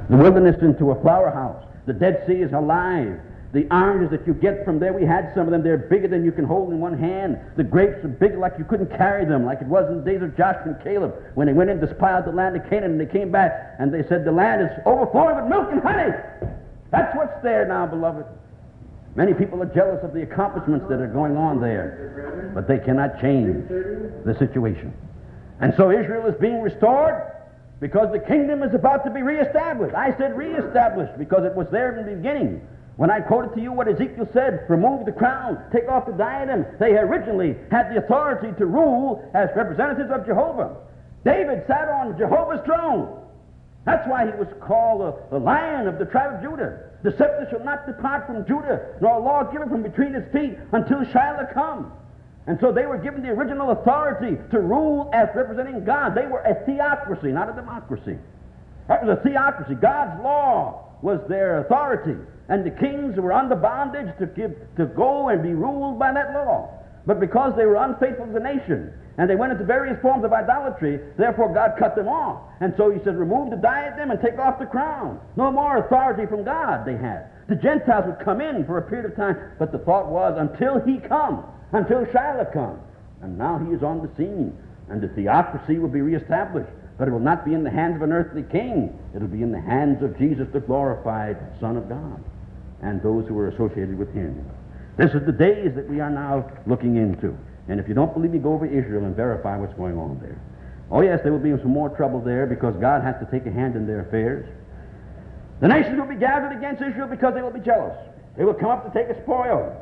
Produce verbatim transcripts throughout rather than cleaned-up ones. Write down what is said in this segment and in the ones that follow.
The wilderness into a flower house. The Dead Sea is alive. The oranges that you get from there, we had some of them. They're bigger than you can hold in one hand. The grapes are big like you couldn't carry them, like it was in the days of Joshua and Caleb when they went in to spy out the land of Canaan, and they came back and they said the land is overflowing with milk and honey. That's what's there now, beloved. Many people are jealous of the accomplishments that are going on there, but they cannot change the situation. And so Israel is being restored because the kingdom is about to be reestablished. I said reestablished because it was there in the beginning. When I quoted to you what Ezekiel said, remove the crown, take off the diadem, they originally had the authority to rule as representatives of Jehovah. David sat on Jehovah's throne. That's why he was called the, the Lion of the tribe of Judah. The scepter shall not depart from Judah, nor a law given from between his feet until Shiloh come. And so they were given the original authority to rule as representing God. They were a theocracy, not a democracy. That was a theocracy. God's law was their authority. And the kings were under bondage to give, to go and be ruled by that law. But because they were unfaithful to the nation, and they went into various forms of idolatry, therefore God cut them off. And so he said, remove the diadem and take off the crown. No more authority from God they had. The Gentiles would come in for a period of time, but the thought was, until he comes, until Shiloh comes. And now he is on the scene, and the theocracy will be reestablished. But it will not be in the hands of an earthly king. It will be in the hands of Jesus, the glorified Son of God, and those who are associated with him. This is the days that we are now looking into. And if you don't believe me, go over Israel and verify what's going on there. Oh yes, there will be some more trouble there because God has to take a hand in their affairs. The nations will be gathered against Israel because they will be jealous. They will come up to take a spoil.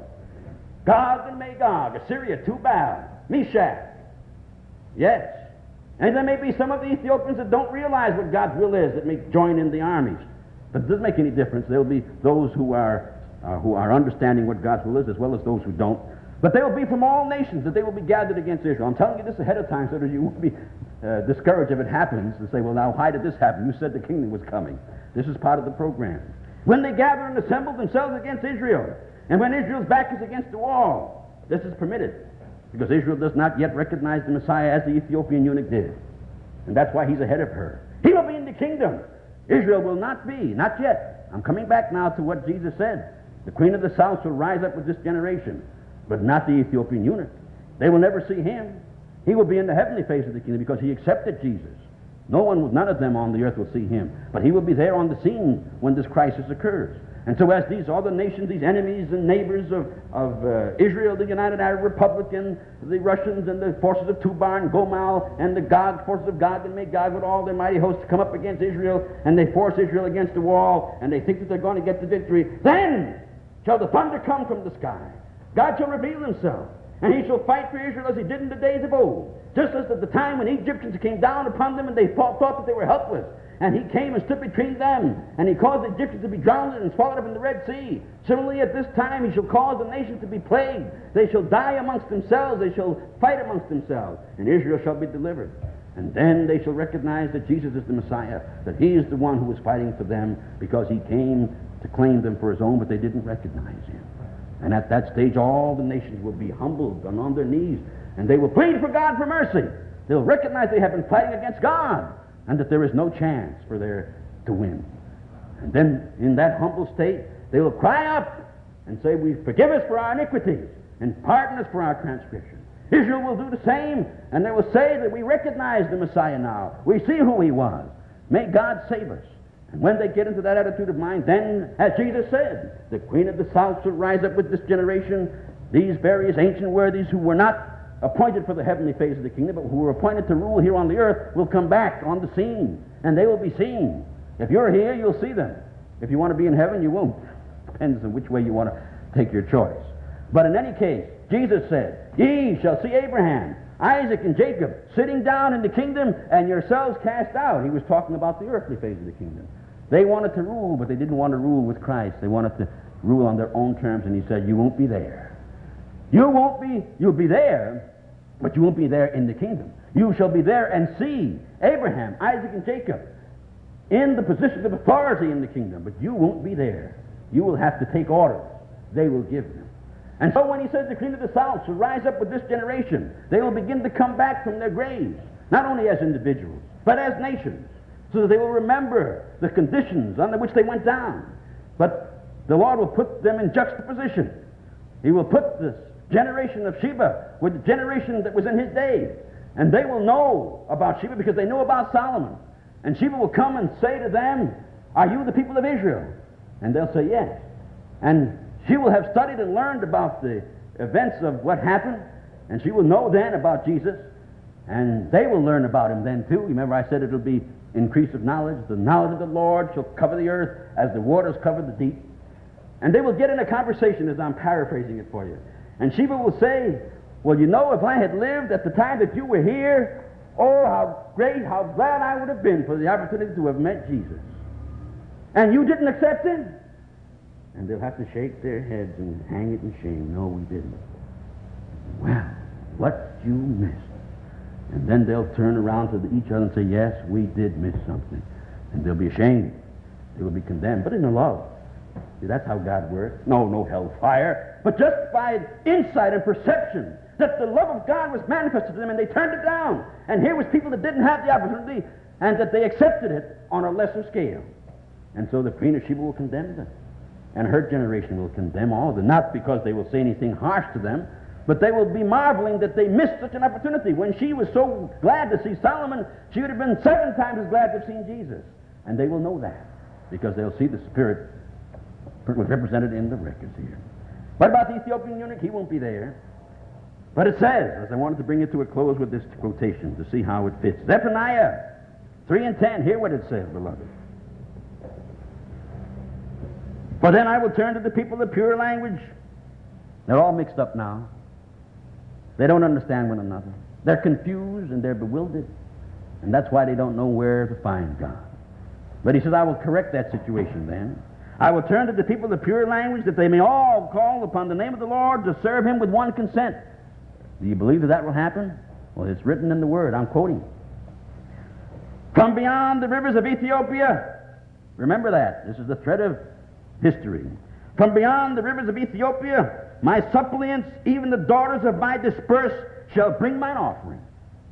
Gog and Magog, Assyria, Tubal, Meshach. Yes. And there may be some of the Ethiopians that don't realize what God's will is that may join in the armies. But it doesn't make any difference. There will be those who are, uh, who are understanding what God's will is, as well as those who don't. But they will be from all nations, that they will be gathered against Israel. I'm telling you this ahead of time so that you won't be uh, discouraged if it happens and say, well, now, why did this happen? You said the kingdom was coming. This is part of the program. When they gather and assemble themselves against Israel, and when Israel's back is against the wall, this is permitted, because Israel does not yet recognize the Messiah as the Ethiopian eunuch did. And that's why he's ahead of her. He will be in the kingdom. Israel will not be, not yet. I'm coming back now to what Jesus said. The queen of the south will rise up with this generation, but not the Ethiopian eunuch. They will never see him. He will be in the heavenly phase of the kingdom because he accepted Jesus. No one, none of them on the earth will see him, but he will be there on the scene when this crisis occurs. And so as these other nations, these enemies and neighbors of, of uh, Israel, the United Arab Republic, and the Russians, and the forces of Tubal and Gomal, and the Gog, forces of Gog and Magog, with all their mighty hosts come up against Israel, and they force Israel against the wall, and they think that they're going to get the victory, then shall the thunder come from the sky. God shall reveal himself, and he shall fight for Israel as he did in the days of old. Just as at the time when Egyptians came down upon them and they thought, thought that they were helpless, and he came and stood between them, and he caused the Egyptians to be drowned and swallowed up in the Red Sea. Similarly, at this time he shall cause the nations to be plagued. They shall die amongst themselves, they shall fight amongst themselves, and Israel shall be delivered. And then they shall recognize that Jesus is the Messiah, that he is the one who was fighting for them, because he came to claim them for his own, but they didn't recognize him. And at that stage, all the nations will be humbled and on their knees, and they will plead for God for mercy. They'll recognize they have been fighting against God, and that there is no chance for them to win. And then, in that humble state, they will cry up and say, we forgive us for our iniquities, and pardon us for our transgressions. Israel will do the same, and they will say that we recognize the Messiah now. We see who he was. May God save us. And when they get into that attitude of mind, then, as Jesus said, the queen of the south shall rise up with this generation. These various ancient worthies who were not appointed for the heavenly phase of the kingdom, but who were appointed to rule here on the earth, will come back on the scene, and they will be seen. If you're here, you'll see them. If you want to be in heaven, you won't. Depends on which way you want to take your choice. But in any case, Jesus said, ye shall see Abraham, Isaac, and Jacob sitting down in the kingdom, and yourselves cast out. He was talking about the earthly phase of the kingdom. They wanted to rule, but they didn't want to rule with Christ. They wanted to rule on their own terms, and he said, you won't be there. You won't be, you'll be there, but you won't be there in the kingdom. You shall be there and see Abraham, Isaac, and Jacob in the position of authority in the kingdom, but you won't be there. You will have to take orders. They will give them. And so when he says the queen of the south shall rise up with this generation, they will begin to come back from their graves, not only as individuals, but as nations. so that they will remember the conditions under which they went down. But the Lord will put them in juxtaposition. He will put this generation of Sheba with the generation that was in his day. And they will know about Sheba because they know about Solomon. And Sheba will come and say to them, "Are you the people of Israel?" And they'll say, "Yes." And she will have studied and learned about the events of what happened. And she will know then about Jesus. And they will learn about him then too. Remember I said it will be increase of knowledge. The knowledge of the Lord shall cover the earth as the waters cover the deep. And they will get in a conversation, as I'm paraphrasing it for you. And Sheba will say, "Well, you know, if I had lived at the time that you were here, oh, how great, how glad I would have been for the opportunity to have met Jesus. And you didn't accept him?" And they'll have to shake their heads and hang it in shame. "No, we didn't." "Well, what you missed." And then they'll turn around to each other and say, "Yes, we did miss something." And they'll be ashamed. They will be condemned, but in the love. See, that's how God works. No, no hellfire, but just by insight and perception that the love of God was manifested to them, and they turned it down. And here was people that didn't have the opportunity, and that they accepted it on a lesser scale. And so the Queen of Sheba will condemn them, and her generation will condemn all of them, not because they will say anything harsh to them, but they will be marveling that they missed such an opportunity. When she was so glad to see Solomon, she would have been seven times as glad to have seen Jesus. And they will know that, because they'll see the Spirit was represented in the records here. What about the Ethiopian eunuch? He won't be there. But it says, as I wanted to bring it to a close with this quotation to see how it fits. Zephaniah three and ten, hear what it says, beloved. "For then I will turn to the people of pure language." They're all mixed up now. They don't understand one another. They're confused and they're bewildered. And that's why they don't know where to find God. But he says, "I will correct that situation then. I will turn to the people of pure language, that they may all call upon the name of the Lord to serve him with one consent." Do you believe that that will happen? Well, it's written in the Word. I'm quoting. "From beyond the rivers of Ethiopia," remember that. This is the thread of history. "From beyond the rivers of Ethiopia, my suppliants, even the daughters of my dispersed, shall bring mine offering."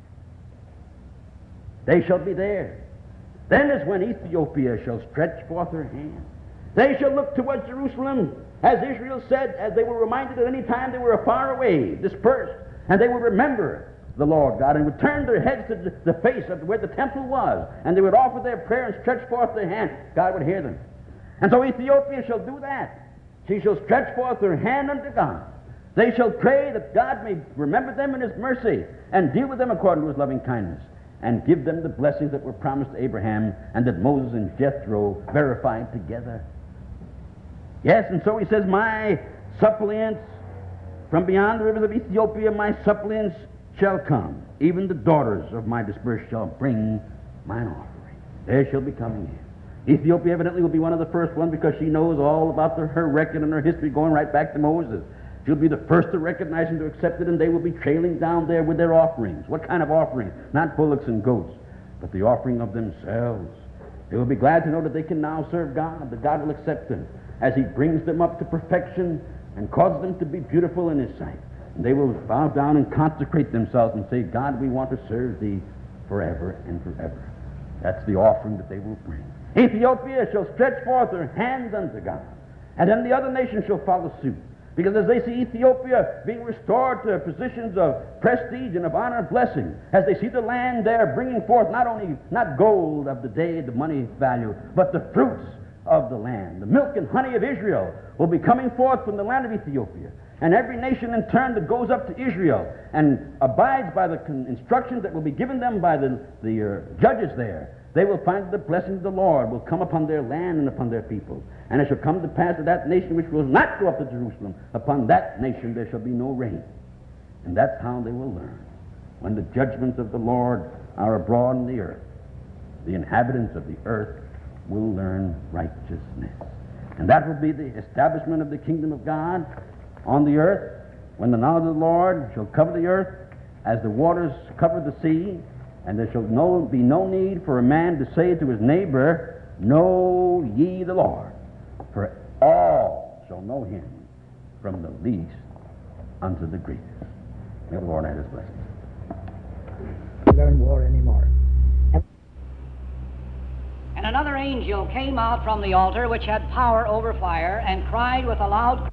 They shall be there. Then is when Ethiopia shall stretch forth her hand. They shall look towards Jerusalem, as Israel said, as they were reminded at any time they were far away, dispersed, and they would remember the Lord God, and would turn their heads to the face of where the temple was, and they would offer their prayer and stretch forth their hand. God would hear them. And so Ethiopia shall do that. She shall stretch forth her hand unto God. They shall pray that God may remember them in his mercy, and deal with them according to his loving kindness, and give them the blessings that were promised to Abraham, and that Moses and Jethro verified together. Yes, and so he says, "My suppliants from beyond the rivers of Ethiopia, my suppliants shall come. Even the daughters of my dispersed shall bring mine offering." They shall be coming in. Ethiopia evidently will be one of the first ones, because she knows all about the, her record and her history going right back to Moses. She'll be the first to recognize and to accept it, and they will be trailing down there with their offerings. What kind of offerings? Not bullocks and goats, but the offering of themselves. They will be glad to know that they can now serve God, that God will accept them as he brings them up to perfection and causes them to be beautiful in his sight. And they will bow down and consecrate themselves and say, "God, we want to serve thee forever and forever." That's the offering that they will bring. Ethiopia shall stretch forth her hands unto God, and then the other nations shall follow suit. Because as they see Ethiopia being restored to positions of prestige and of honor and blessing, as they see the land there bringing forth not only not gold of the day, the money value, but the fruits of the land. The milk and honey of Israel will be coming forth from the land of Ethiopia. And every nation in turn that goes up to Israel and abides by the con- instructions that will be given them by the, the uh, judges there, they will find the blessings of the Lord will come upon their land and upon their people. And it shall come to pass that that nation which will not go up to Jerusalem, upon that nation there shall be no rain. And that's how they will learn. When the judgments of the Lord are abroad in the earth, the inhabitants of the earth will learn righteousness. And that will be the establishment of the kingdom of God on the earth, when the knowledge of the Lord shall cover the earth as the waters cover the sea, and there shall no, be no need for a man to say to his neighbor, "Know ye the Lord," for all shall know him, from the least unto the greatest. May the Lord add his blessings. Learn more anymore. And another angel came out from the altar, which had power over fire, and cried with a loud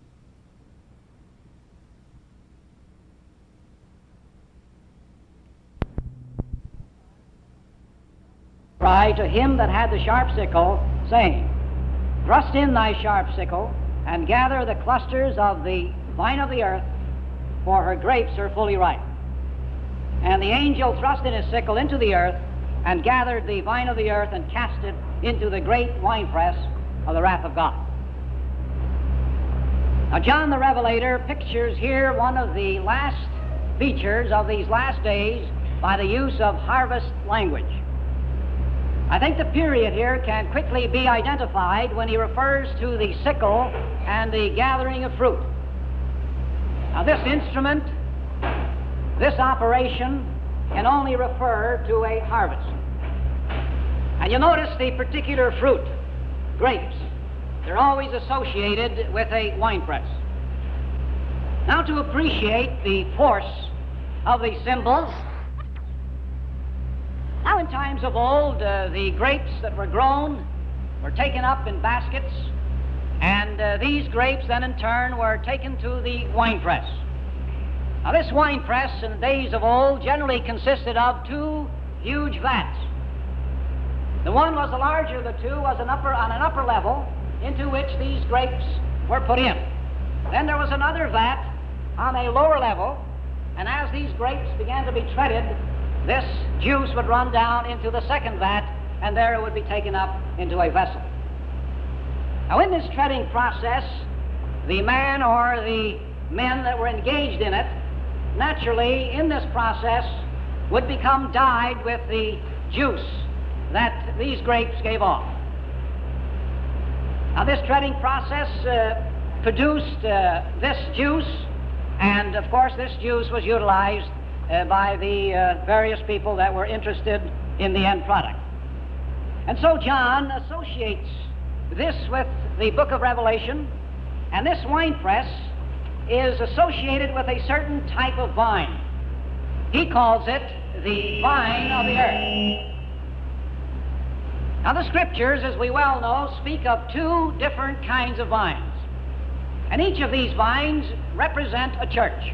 cry to him that had the sharp sickle, saying, Thrust in thy sharp sickle, and gather the clusters of the vine of the earth, for her grapes are fully ripe. And the angel thrust in his sickle into the earth, and gathered the vine of the earth, and cast it into the great winepress of the wrath of God. Now John the Revelator pictures here one of the last features of these last days by the use of harvest language. I think the period here can quickly be identified when he refers to the sickle and the gathering of fruit. Now this instrument, this operation, can only refer to a harvest. And you'll notice the particular fruit, grapes, they're always associated with a winepress. Now to appreciate the force of these symbols, now in times of old, uh, the grapes that were grown were taken up in baskets, and uh, these grapes then in turn were taken to the winepress. Now this winepress in the days of old generally consisted of two huge vats. The one was the larger of the two, was an upper, on an upper level into which these grapes were put in. Then there was another vat on a lower level, and as these grapes began to be treaded, this juice would run down into the second vat, and there it would be taken up into a vessel. Now in this treading process, the man or the men that were engaged in it, naturally in this process would become dyed with the juice that these grapes gave off. Now this treading process uh, produced uh, this juice, and of course this juice was utilized uh, by the uh, various people that were interested in the end product. And so John associates this with the book of Revelation, and this winepress is associated with a certain type of vine. He calls it the vine of the earth. Now the scriptures, as we well know, speak of two different kinds of vines, and each of these vines represent a church.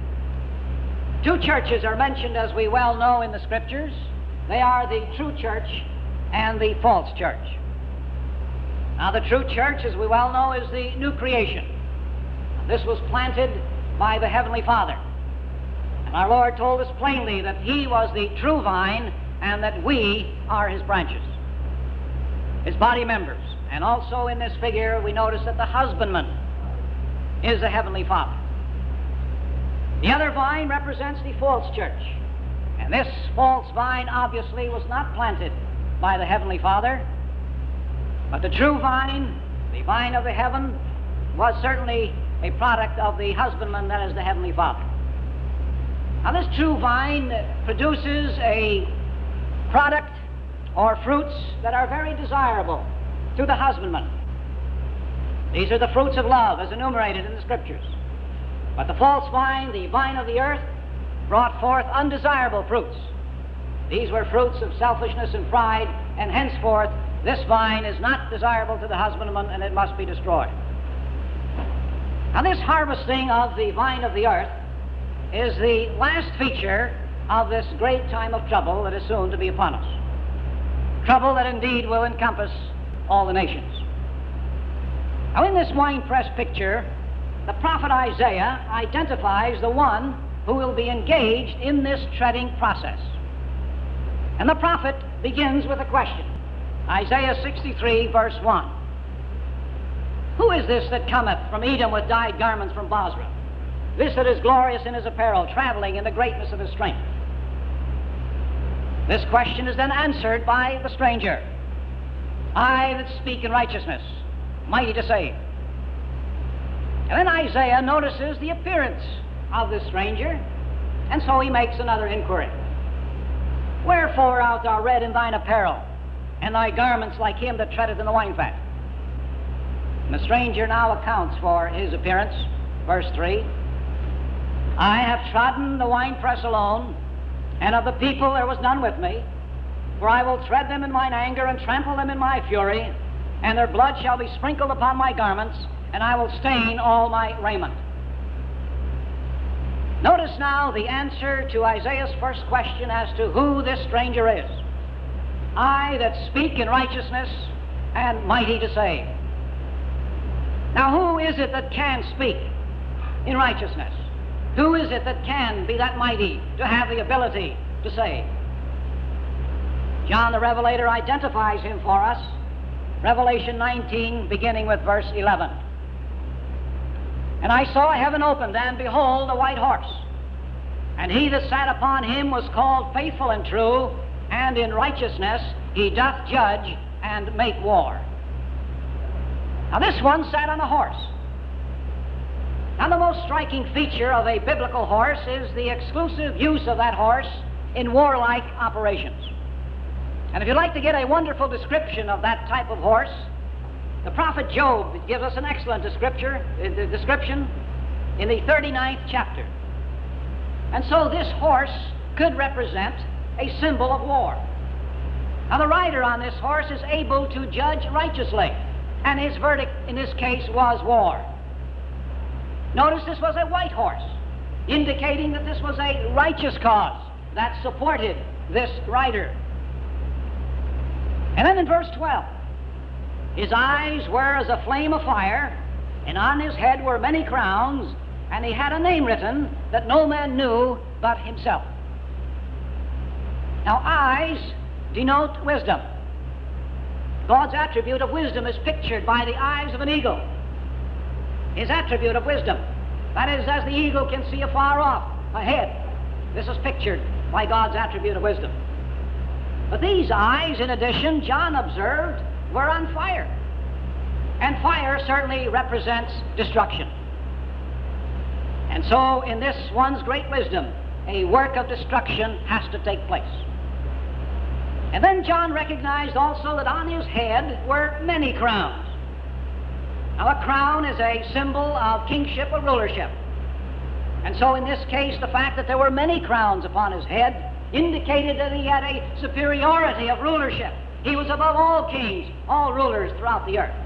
Two churches are mentioned, as we well know, in the scriptures. They are the true church and the false church. Now the true church, as we well know, is the new creation. This was planted by the Heavenly Father. And our Lord told us plainly that He was the true vine and that we are His branches, His body members. And also in this figure we notice that the husbandman is the Heavenly Father. The other vine represents the false church. And this false vine obviously was not planted by the Heavenly Father, but the true vine, the vine of the heaven, was certainly a product of the husbandman, that is the Heavenly Father. Now this true vine produces a product or fruits that are very desirable to the husbandman. These are the fruits of love as enumerated in the scriptures. But the false vine, the vine of the earth, brought forth undesirable fruits. These were fruits of selfishness and pride, and henceforth this vine is not desirable to the husbandman, and it must be destroyed. Now this harvesting of the vine of the earth is the last feature of this great time of trouble that is soon to be upon us. Trouble that indeed will encompass all the nations. Now in this winepress picture, the prophet Isaiah identifies the one who will be engaged in this treading process. And the prophet begins with a question. Isaiah sixty-three, verse one. Who is this that cometh from Edom with dyed garments from Bozrah? This that is glorious in his apparel, traveling in the greatness of his strength. This question is then answered by the stranger. I that speak in righteousness, mighty to save. And then Isaiah notices the appearance of this stranger, and so he makes another inquiry. Wherefore art thou red in thine apparel, and thy garments like him that treadeth in the wine vat? And the stranger now accounts for his appearance. Verse three. I have trodden the winepress alone, and of the people there was none with me. For I will tread them in mine anger and trample them in my fury, and their blood shall be sprinkled upon my garments, and I will stain all my raiment. Notice now the answer to Isaiah's first question as to who this stranger is. I that speak in righteousness and mighty to save. Now, who is it that can speak in righteousness? Who is it that can be that mighty to have the ability to save? John the Revelator identifies him for us. Revelation nineteen, beginning with verse eleven. And I saw heaven opened, and behold, a white horse. And he that sat upon him was called Faithful and True, and in righteousness he doth judge and make war. Now this one sat on a horse. Now the most striking feature of a biblical horse is the exclusive use of that horse in warlike operations. And if you'd like to get a wonderful description of that type of horse, the prophet Job gives us an excellent description, uh, description in the thirty-ninth chapter. And so this horse could represent a symbol of war. Now the rider on this horse is able to judge righteously, and his verdict in this case was war. Notice this was a white horse, indicating that this was a righteous cause that supported this rider. And then in verse twelve, his eyes were as a flame of fire, and on his head were many crowns, and he had a name written that no man knew but himself. Now, eyes denote wisdom. God's attribute of wisdom is pictured by the eyes of an eagle. His attribute of wisdom, that is, as the eagle can see afar off, ahead. This is pictured by God's attribute of wisdom. But these eyes, in addition, John observed, were on fire. And fire certainly represents destruction. And so, in this one's great wisdom, a work of destruction has to take place. And then John recognized also that on his head were many crowns. Now, a crown is a symbol of kingship or rulership. And so, in this case, the fact that there were many crowns upon his head indicated that he had a superiority of rulership. He was above all kings, all rulers throughout the earth.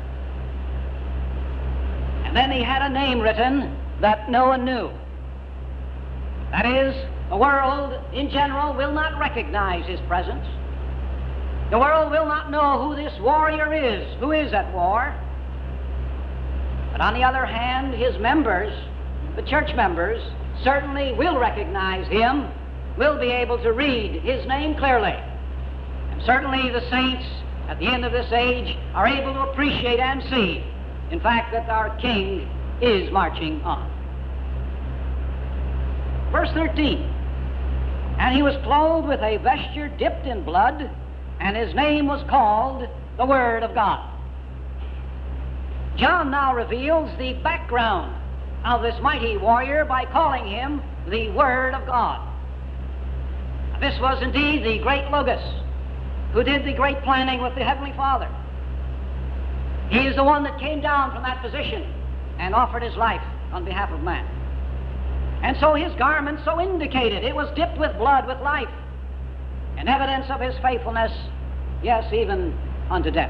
And then he had a name written that no one knew. That is, the world in general will not recognize his presence. The world will not know who this warrior is, who is at war. But on the other hand, his members, the church members, certainly will recognize him, will be able to read his name clearly. And certainly the saints at the end of this age are able to appreciate and see, in fact, that our King is marching on. Verse thirteen, and he was clothed with a vesture dipped in blood, and his name was called the Word of God. John now reveals the background of this mighty warrior by calling him the Word of God. This was indeed the great Logos who did the great planning with the Heavenly Father. He is the one that came down from that position and offered his life on behalf of man. And so his garment so indicated. It was dipped with blood, with life, and evidence of his faithfulness, yes, even unto death.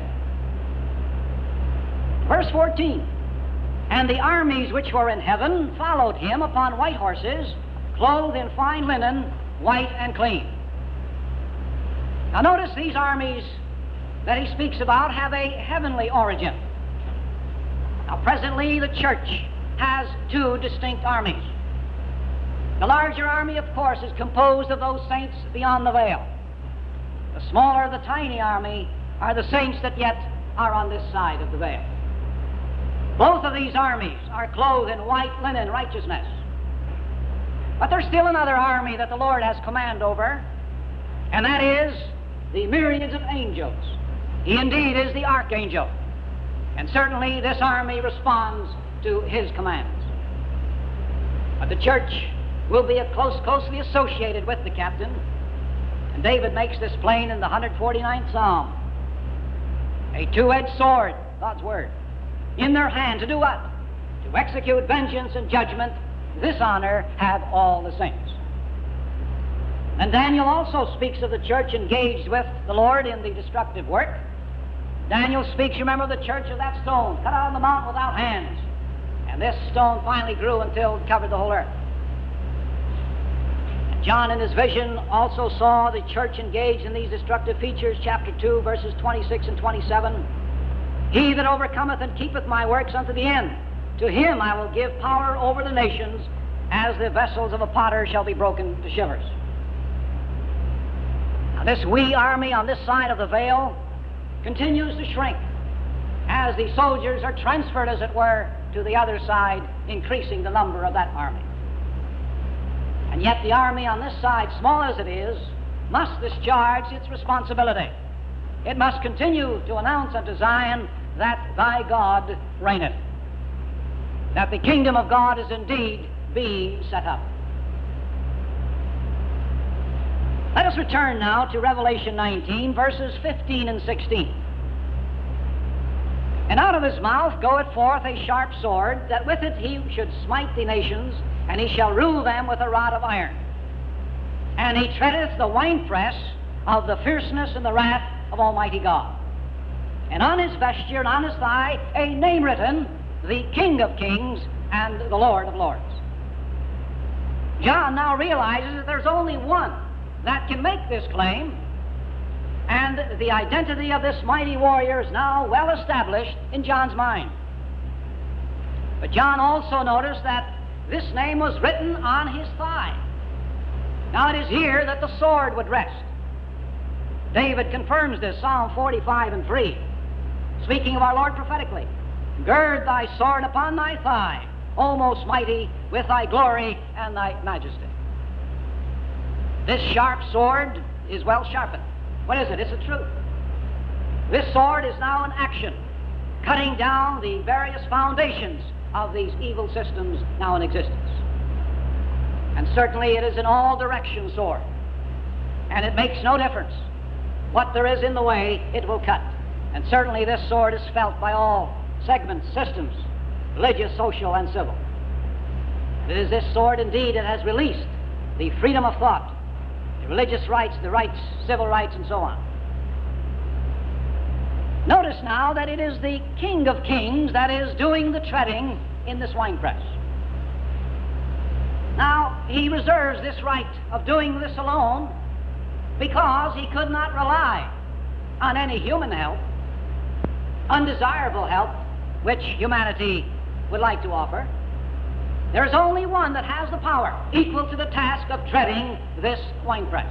Verse fourteen, and the armies which were in heaven followed him upon white horses, clothed in fine linen, white and clean. Now notice these armies that he speaks about have a heavenly origin. Now presently the church has two distinct armies. The larger army, of course, is composed of those saints beyond the veil. The smaller, the tiny army, are the saints that yet are on this side of the veil. Both of these armies are clothed in white linen righteousness. But there's still another army that the Lord has command over, and that is the myriads of angels. He indeed is the archangel, and certainly this army responds to his commands. But the church will be a close, closely associated with the captain, and David makes this plain in the one hundred forty-ninth Psalm. A two-edged sword, God's Word, in their hand to do what? To execute vengeance and judgment. This honor have all the saints. And Daniel also speaks of the church engaged with the Lord in the destructive work. Daniel speaks, remember, the church of that stone, cut out on the mountain without hands. And this stone finally grew until it covered the whole earth. And John, in his vision, also saw the church engaged in these destructive features, chapter two, verses twenty-six and twenty-seven. He that overcometh and keepeth my works unto the end, to him I will give power over the nations, as the vessels of a potter shall be broken to shivers. Now, this wee army on this side of the veil continues to shrink as the soldiers are transferred, as it were, to the other side, increasing the number of that army. And yet the army on this side, small as it is, must discharge its responsibility. It must continue to announce unto Zion that thy God reigneth, that the kingdom of God is indeed being set up. Let us return now to Revelation nineteen, verses fifteen and sixteen. And out of his mouth goeth forth a sharp sword, that with it he should smite the nations, and he shall rule them with a rod of iron. And he treadeth the winepress of the fierceness and the wrath of Almighty God. And on his vesture and on his thigh a name written, the King of Kings and the Lord of Lords. John now realizes that there's only one that can make this claim, and the identity of this mighty warrior is now well established in John's mind. But John also noticed that this name was written on his thigh. Now it is here that the sword would rest. David confirms this, Psalm forty-five and three, speaking of our Lord prophetically. Gird thy sword upon thy thigh, O most mighty, with thy glory and thy majesty. This sharp sword is well sharpened. What is it? It's the truth. This sword is now in action, cutting down the various foundations of these evil systems now in existence. And certainly it is an all-direction sword. And it makes no difference what there is in the way, it will cut. And certainly this sword is felt by all segments, systems, religious, social, and civil. It is this sword, indeed, that has released the freedom of thought, the religious rights, the rights, civil rights, and so on. Notice now that it is the King of Kings that is doing the treading in this winepress. Now, he reserves this right of doing this alone because he could not rely on any human help, undesirable help, which humanity would like to offer. There is only one that has the power equal to the task of treading this winepress.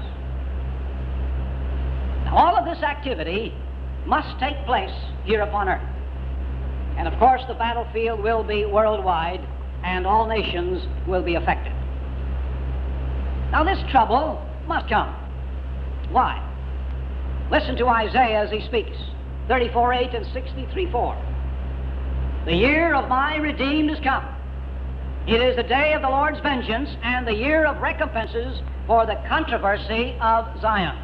Now, all of this activity must take place here upon earth. And of course, the battlefield will be worldwide, and all nations will be affected. Now, this trouble must come. Why? Listen to Isaiah as he speaks, thirty-four eight and sixty-three four. The year of my redeemed is come. It is the day of the Lord's vengeance, and the year of recompenses for the controversy of Zion.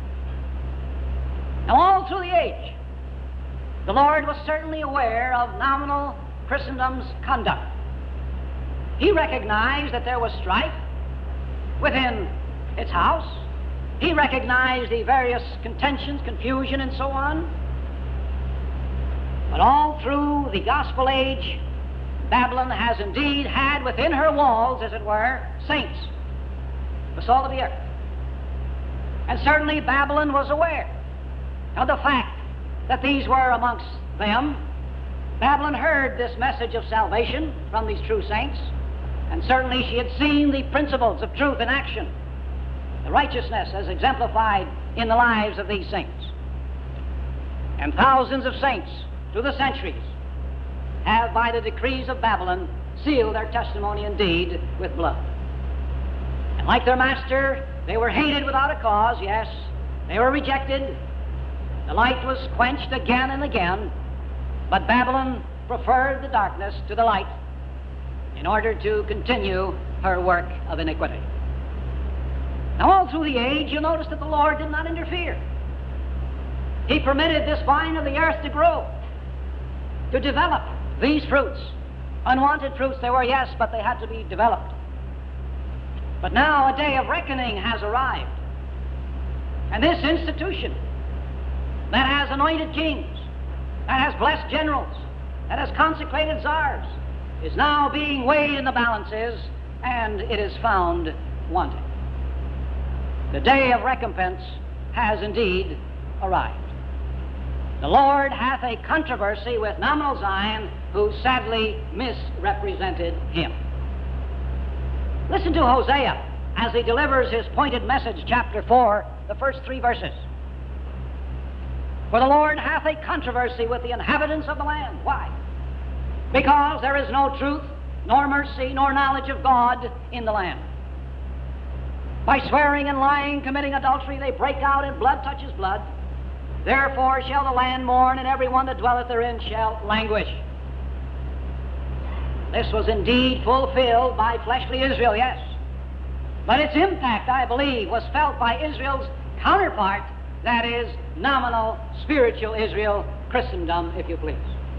Now, all through the age, the Lord was certainly aware of nominal Christendom's conduct. He recognized that there was strife within its house. He recognized the various contentions, confusion, and so on. But all through the gospel age, Babylon has indeed had within her walls, as it were, saints, the salt of the earth. And certainly Babylon was aware of the fact that these were amongst them. Babylon heard this message of salvation from these true saints, and certainly she had seen the principles of truth in action, the righteousness as exemplified in the lives of these saints. And thousands of saints through the centuries have, by the decrees of Babylon, sealed their testimony indeed with blood. And like their master, they were hated without a cause, yes. They were rejected. The light was quenched again and again, but Babylon preferred the darkness to the light in order to continue her work of iniquity. Now, all through the age, you'll notice that the Lord did not interfere. He permitted this vine of the earth to grow, to develop these fruits. Unwanted fruits they were, yes, but they had to be developed. But now a day of reckoning has arrived. And this institution that has anointed kings, that has blessed generals, that has consecrated czars, is now being weighed in the balances, and it is found wanting. The day of recompense has indeed arrived. The Lord hath a controversy with nominal Zion, who sadly misrepresented him. Listen to Hosea as he delivers his pointed message, chapter four, the first three verses. For the Lord hath a controversy with the inhabitants of the land. Why? Because there is no truth, nor mercy, nor knowledge of God in the land. By swearing and lying, committing adultery, they break out, and blood touches blood. Therefore shall the land mourn, and every one that dwelleth therein shall languish. This was indeed fulfilled by fleshly Israel, yes. But its impact, I believe, was felt by Israel's counterpart, that is, nominal, spiritual Israel, Christendom, if you please.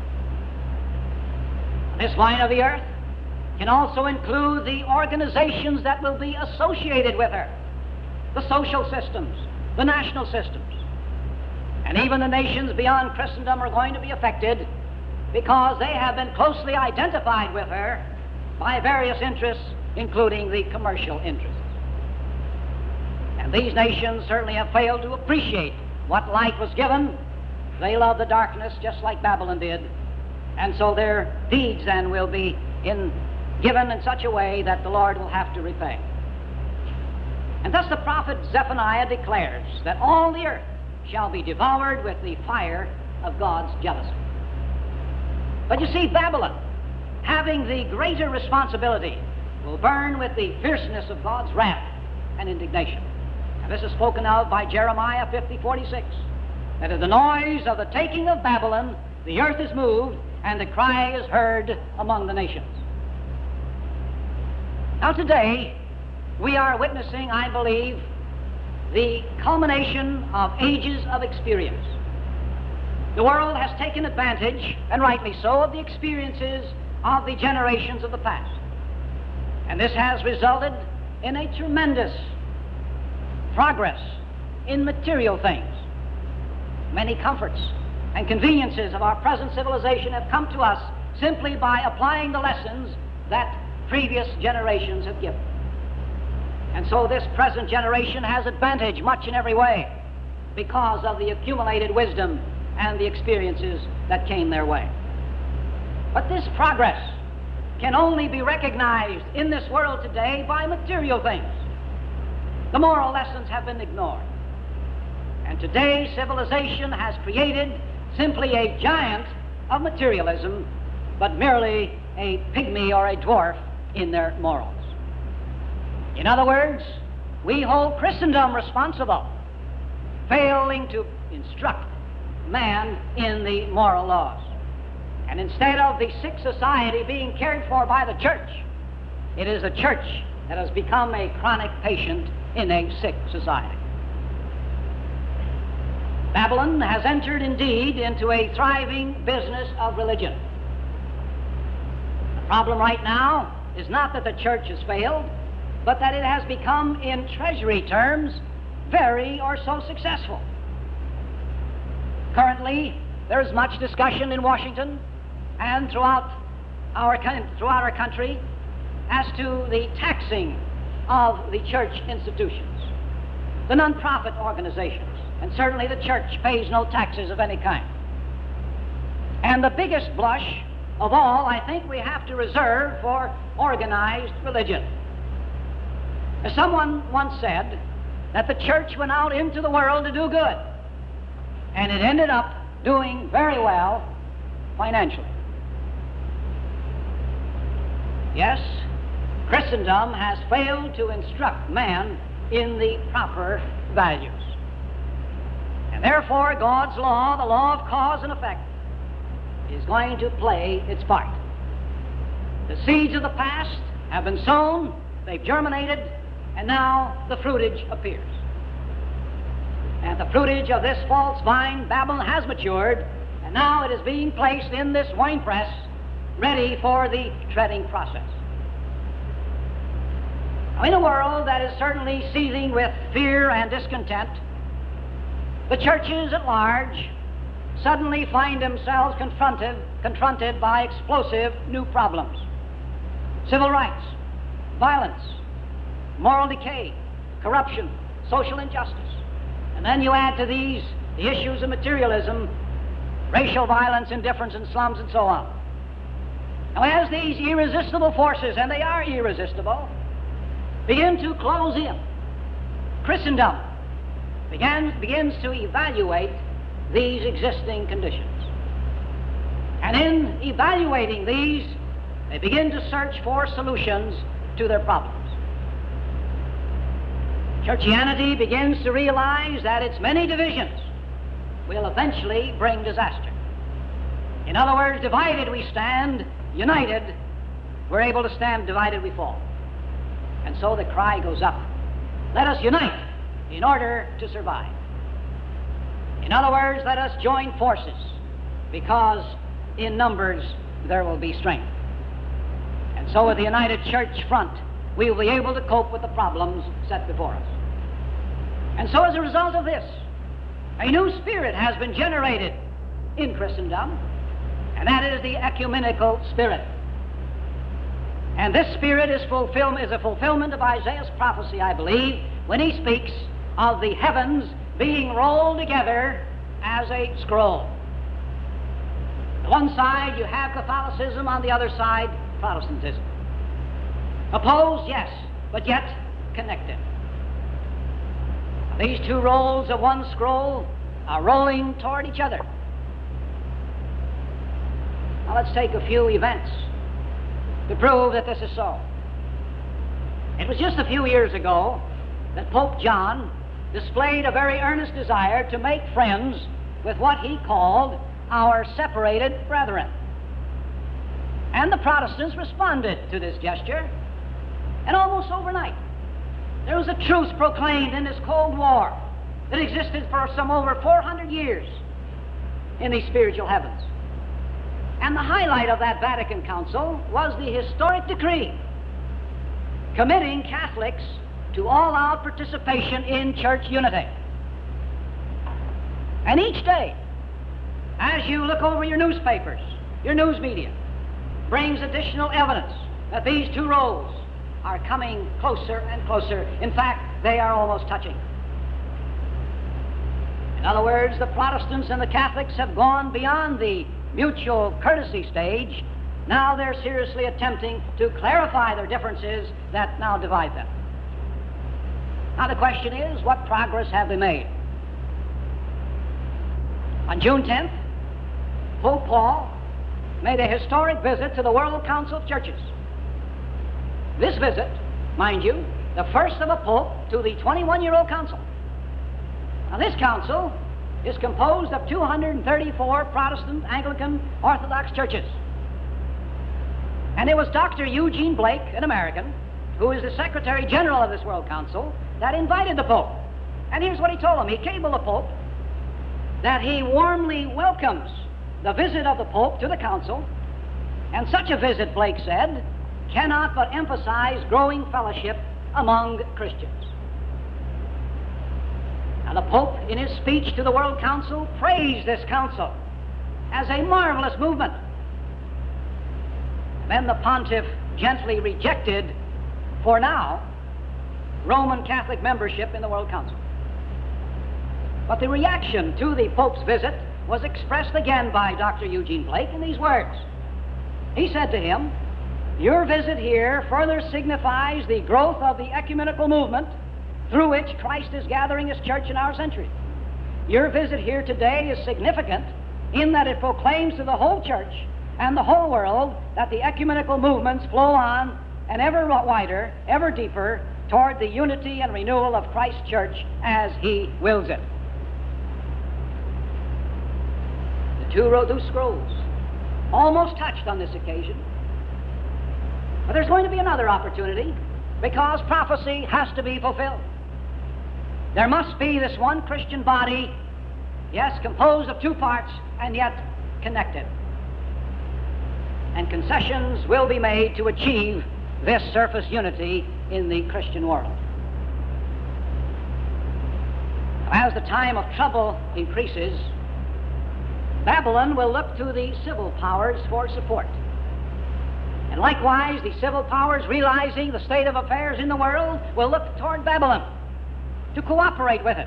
This vine of the earth can also include the organizations that will be associated with her, the social systems, the national systems. And even the nations beyond Christendom are going to be affected because they have been closely identified with her by various interests, including the commercial interests. And these nations certainly have failed to appreciate what light was given. They love the darkness just like Babylon did. And so their deeds then will be in, given in such a way that the Lord will have to repay. And thus the prophet Zephaniah declares that all the earth shall be devoured with the fire of God's jealousy. But you see, Babylon, having the greater responsibility, will burn with the fierceness of God's wrath and indignation. And this is spoken of by Jeremiah fifty forty-six, that at the noise of the taking of Babylon, the earth is moved, and the cry is heard among the nations. Now today, we are witnessing, I believe, the culmination of ages of experience. The world has taken advantage, and rightly so, of the experiences of the generations of the past. And this has resulted in a tremendous progress in material things. Many comforts and conveniences of our present civilization have come to us simply by applying the lessons that previous generations have given. And so this present generation has advantage much in every way because of the accumulated wisdom and the experiences that came their way. But this progress can only be recognized in this world today by material things. The moral lessons have been ignored. And today civilization has created simply a giant of materialism, but merely a pygmy or a dwarf in their morals. In other words, we hold Christendom responsible, failing to instruct man in the moral laws. And instead of the sick society being cared for by the church, it is the church that has become a chronic patient in a sick society. Babylon has entered indeed into a thriving business of religion. The problem right now is not that the church has failed, but that it has become, in treasury terms, very or so successful. Currently, there is much discussion in Washington and throughout our, throughout our country as to the taxing of the church institutions, the non-profit organizations, and certainly the church pays no taxes of any kind. And the biggest blush of all, I think we have to reserve for organized religion. As someone once said, that the church went out into the world to do good, and it ended up doing very well financially. Yes, Christendom has failed to instruct man in the proper values. And therefore, God's law, the law of cause and effect, is going to play its part. The seeds of the past have been sown, they've germinated, and now the fruitage appears. And the fruitage of this false vine, Babylon, has matured, and now it is being placed in this winepress, ready for the treading process. In a world that is certainly seething with fear and discontent, the churches at large suddenly find themselves confronted, confronted by explosive new problems. Civil rights, violence, moral decay, corruption, social injustice. And then you add to these the issues of materialism, racial violence, indifference in slums, and so on. Now, as these irresistible forces, and they are irresistible, begin to close in, Christendom began, begins to evaluate these existing conditions. And in evaluating these, they begin to search for solutions to their problems. Churchianity begins to realize that its many divisions will eventually bring disaster. In other words, divided we stand, united we're able to stand, divided we fall. And so the cry goes up, let us unite in order to survive. In other words, let us join forces, because in numbers there will be strength. And so with the United Church front, we will be able to cope with the problems set before us. And so as a result of this, a new spirit has been generated in Christendom, and that is the ecumenical spirit. And this spirit is, fulfill, is a fulfillment of Isaiah's prophecy, I believe, when he speaks of the heavens being rolled together as a scroll. On one side you have Catholicism, on the other side Protestantism. Opposed, yes, but yet connected. These two rolls of one scroll are rolling toward each other. Now let's take a few events to prove that this is so. It was just a few years ago that Pope John displayed a very earnest desire to make friends with what he called our separated brethren. And the Protestants responded to this gesture, and almost overnight there was a truce proclaimed in this Cold War that existed for some over four hundred years in these spiritual heavens. And the highlight of that Vatican Council was the historic decree committing Catholics to all-out participation in church unity. And each day, as you look over your newspapers, your news media, brings additional evidence that these two roles are coming closer and closer. In fact, they are almost touching. In other words, the Protestants and the Catholics have gone beyond the mutual courtesy stage. Now they're seriously attempting to clarify their differences that now divide them. Now the question is, what progress have they made? On June tenth, Pope Paul made a historic visit to the World Council of Churches. This visit, mind you, the first of a pope to the twenty-one-year-old council. Now this council is composed of two hundred thirty-four Protestant, Anglican, Orthodox churches. And it was Doctor Eugene Blake, an American, who is the Secretary General of this World Council, that invited the Pope. And here's what he told him. He cabled the Pope that he warmly welcomes the visit of the Pope to the Council, and such a visit, Blake said, cannot but emphasize growing fellowship among Christians. Now the Pope, in his speech to the World Council, praised this council as a marvelous movement. Then the Pontiff gently rejected, for now, Roman Catholic membership in the World Council. But the reaction to the Pope's visit was expressed again by Doctor Eugene Blake in these words. He said to him, "Your visit here further signifies the growth of the ecumenical movement through which Christ is gathering his church in our century. Your visit here today is significant in that it proclaims to the whole church and the whole world that the ecumenical movements flow on and ever wider, ever deeper, toward the unity and renewal of Christ's church as he wills it." The two wrote those scrolls, almost touched on this occasion. But there's going to be another opportunity, because prophecy has to be fulfilled. There must be this one Christian body, yes, composed of two parts, and yet connected. And concessions will be made to achieve this surface unity in the Christian world. As the time of trouble increases, Babylon will look to the civil powers for support. And likewise, the civil powers, realizing the state of affairs in the world, will look toward Babylon to cooperate with it.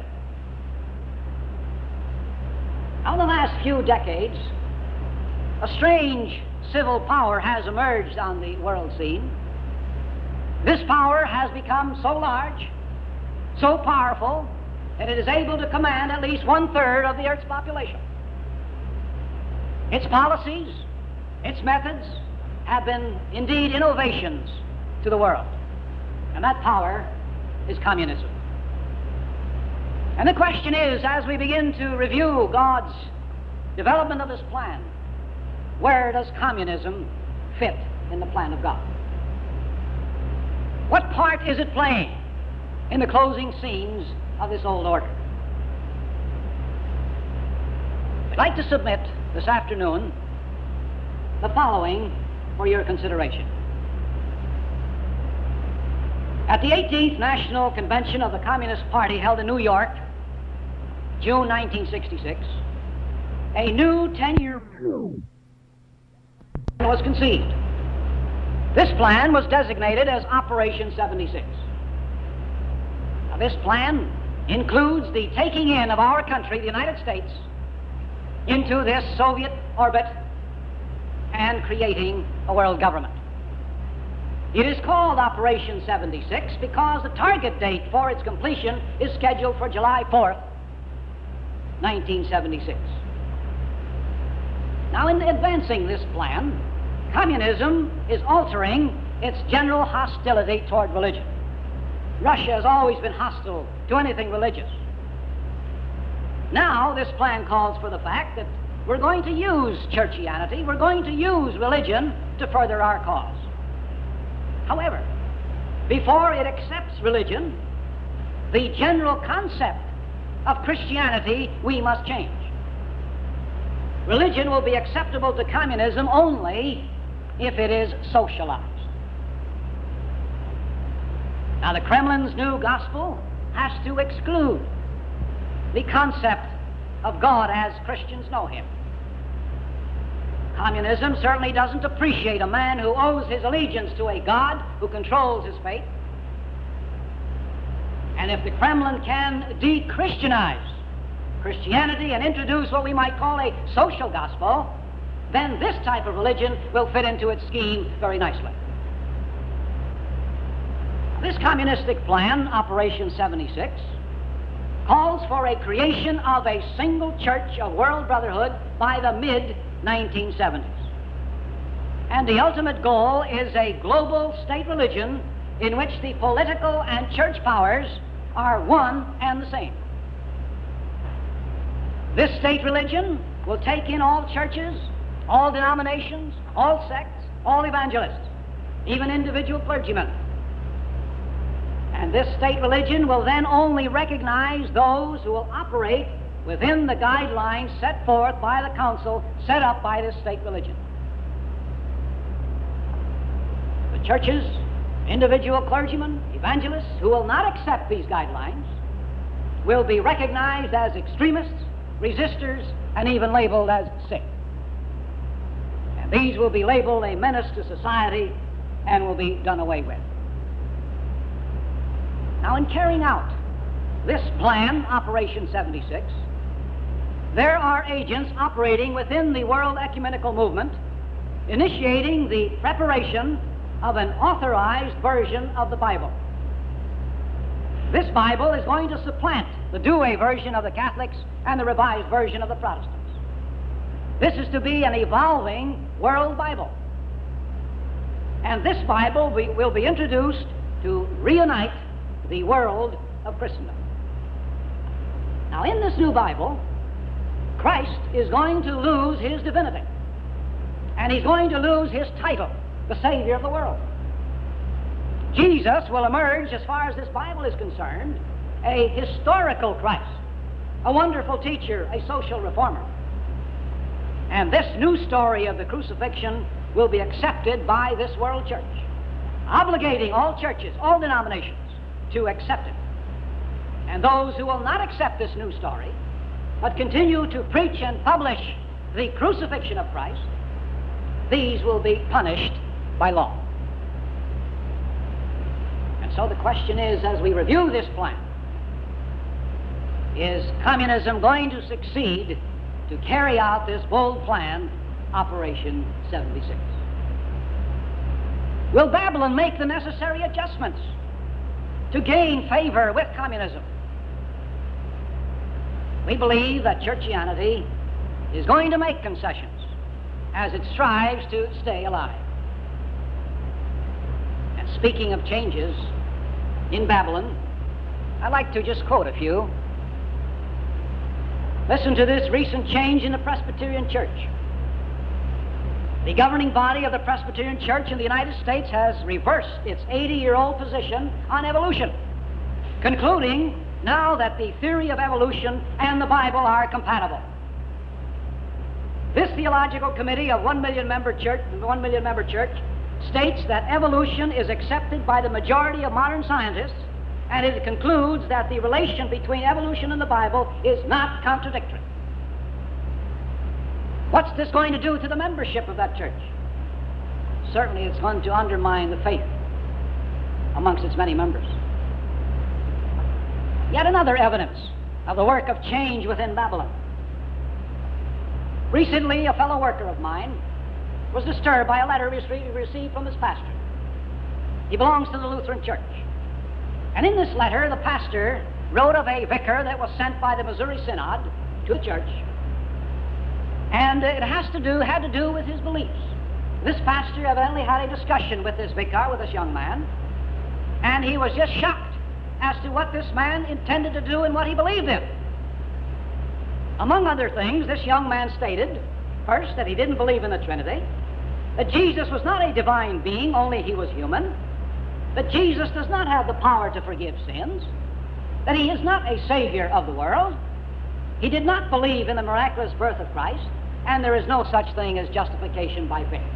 Now, in the last few decades, a strange civil power has emerged on the world scene. This power has become so large, so powerful, that it is able to command at least one-third of the earth's population. Its policies, its methods, have been indeed innovations to the world. And that power is communism. And the question is, as we begin to review God's development of His plan, where does communism fit in the plan of God? What part is it playing in the closing scenes of this old order? I'd like to submit this afternoon the following for your consideration. At the eighteenth National Convention of the Communist Party held in New York, June nineteen sixty-six, a new ten-year plan was conceived. This plan was designated as Operation seventy-six. Now, this plan includes the taking in of our country, the United States, into this Soviet orbit and creating a world government. It is called Operation seventy-six because the target date for its completion is scheduled for July fourth, nineteen seventy-six. Now, in advancing this plan, communism is altering its general hostility toward religion. Russia has always been hostile to anything religious. Now, this plan calls for the fact that we're going to use churchianity, we're going to use religion to further our cause. However, before it accepts religion, the general concept of Christianity we must change. Religion will be acceptable to communism only if it is socialized. Now, the Kremlin's new gospel has to exclude the concept of God as Christians know Him. Communism certainly doesn't appreciate a man who owes his allegiance to a God who controls his fate. And if the Kremlin can de-Christianize Christianity and introduce what we might call a social gospel, then this type of religion will fit into its scheme very nicely. This communistic plan, Operation seventy-six, calls for a creation of a single church of world brotherhood by the mid nineteen seventies. And the ultimate goal is a global state religion in which the political and church powers are one and the same. This state religion will take in all churches, all denominations, all sects, all evangelists, even individual clergymen. And this state religion will then only recognize those who will operate within the guidelines set forth by the council set up by this state religion. The churches, individual clergymen, evangelists who will not accept these guidelines will be recognized as extremists, resistors, and even labeled as sick. And these will be labeled a menace to society and will be done away with. Now, in carrying out this plan, Operation seventy-six, there are agents operating within the World Ecumenical Movement, initiating the preparation of an authorized version of the Bible. This Bible is going to supplant the Douay version of the Catholics and the revised version of the Protestants. This is to be an evolving world Bible. And this Bible we, will be introduced to reunite the world of Christendom. Now, in this new Bible, Christ is going to lose his divinity, and he's going to lose his title, the Savior of the world. Jesus will emerge, as far as this Bible is concerned, a historical Christ, a wonderful teacher, a social reformer. And this new story of the crucifixion will be accepted by this world church. obligating all churches, all denominations, to accept it. And those who will not accept this new story, but continue to preach and publish the crucifixion of Christ, these will be punished by law. And so the question is, as we review this plan, is communism going to succeed to carry out this bold plan, Operation seventy-six? Will Babylon make the necessary adjustments to gain favor with communism? We believe that churchianity is going to make concessions as it strives to stay alive. And speaking of changes in Babylon, I'd like to just quote a few. Listen to this recent change in the Presbyterian Church. The governing body of the Presbyterian Church in the United States has reversed its eighty-year-old position on evolution, concluding now that the theory of evolution and the Bible are compatible. This theological committee of one million member church, one million member church states that evolution is accepted by the majority of modern scientists, and it concludes that the relation between evolution and the Bible is not contradictory. What's this going to do to the membership of that church? Certainly it's going to undermine the faith amongst its many members. Yet another evidence of the work of change within Babylon. Recently, a fellow worker of mine was disturbed by a letter he received from his pastor. He belongs to the Lutheran Church. And in this letter, the pastor wrote of a vicar that was sent by the Missouri Synod to the church. And it has to do, had to do with his beliefs. This pastor evidently had a discussion with this vicar, with this young man, and he was just shocked as to what this man intended to do and what he believed in. Among other things, this young man stated, first, that he didn't believe in the Trinity, that Jesus was not a divine being, only he was human, that Jesus does not have the power to forgive sins, that he is not a savior of the world, he did not believe in the miraculous birth of Christ, and there is no such thing as justification by faith.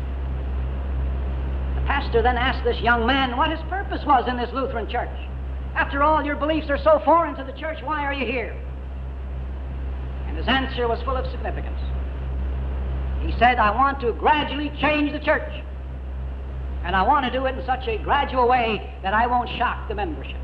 The pastor then asked this young man what his purpose was in this Lutheran church. After all, your beliefs are so foreign to the church, why are you here? And his answer was full of significance. He said, I want to gradually change the church, and I want to do it in such a gradual way that I won't shock the membership.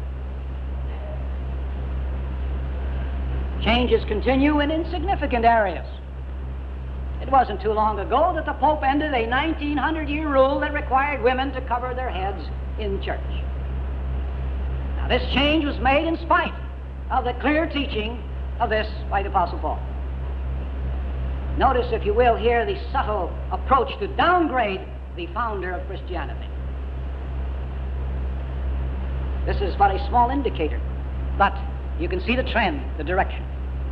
Changes continue in insignificant areas. It wasn't too long ago that the Pope ended a nineteen hundred year rule that required women to cover their heads in church. Now, this change was made in spite of the clear teaching of this by the Apostle Paul. Notice, if you will, here the subtle approach to downgrade the founder of Christianity. This is but a small indicator, but you can see the trend, the direction.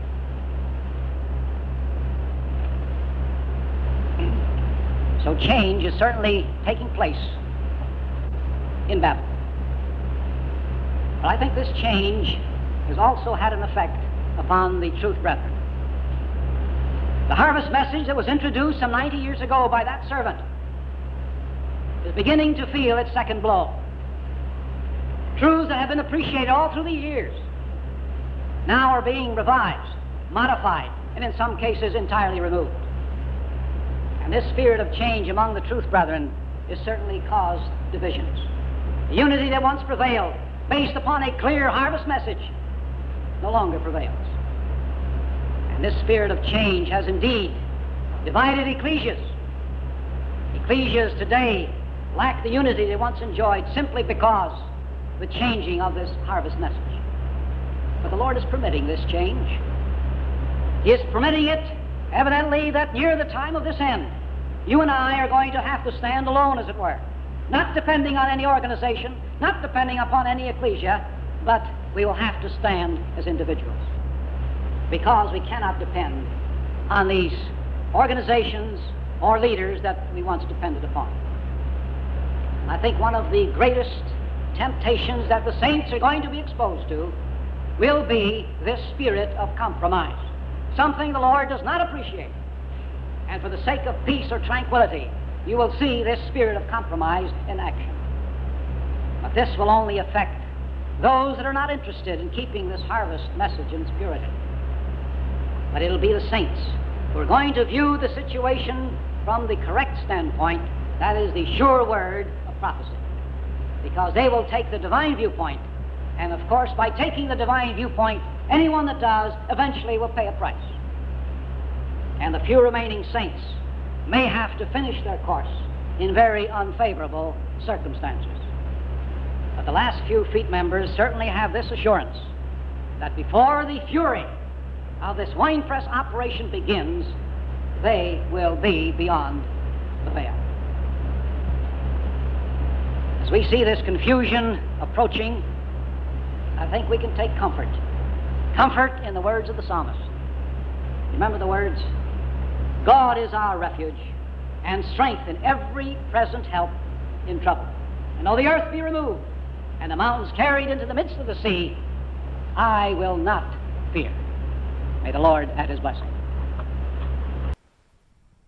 So change is certainly taking place in Babylon. But I think this change has also had an effect upon the truth brethren. The harvest message that was introduced some ninety years ago by that servant is beginning to feel its second blow. Truths that have been appreciated all through the years now are being revised, modified, and in some cases entirely removed. And this spirit of change among the truth brethren has certainly caused divisions. The unity that once prevailed, based upon a clear harvest message, no longer prevails. And this spirit of change has indeed divided ecclesias. Ecclesias today lack the unity they once enjoyed simply because of the changing of this harvest message. But the Lord is permitting this change. He is permitting it, evidently, that near the time of this end, you and I are going to have to stand alone, as it were, not depending on any organization, not depending upon any ecclesia, but we will have to stand as individuals, because we cannot depend on these organizations or leaders that we once depended upon. I think one of the greatest temptations that the saints are going to be exposed to will be this spirit of compromise, something the Lord does not appreciate. And for the sake of peace or tranquility, you will see this spirit of compromise in action. But this will only affect those that are not interested in keeping this harvest message in its purity. But it'll be the saints who are going to view the situation from the correct standpoint, that is the sure word of prophecy. Because they will take the divine viewpoint, and of course by taking the divine viewpoint, anyone that does eventually will pay a price. And the few remaining saints may have to finish their course in very unfavorable circumstances. But the last few Fleet members certainly have this assurance that before the fury of this winepress operation begins, they will be beyond the veil. As we see this confusion approaching, I think we can take comfort. Comfort in the words of the psalmist. Remember the words, God is our refuge and strength in every present help in trouble. And though the earth be removed and the mountains carried into the midst of the sea, I will not fear. May the Lord add his blessing.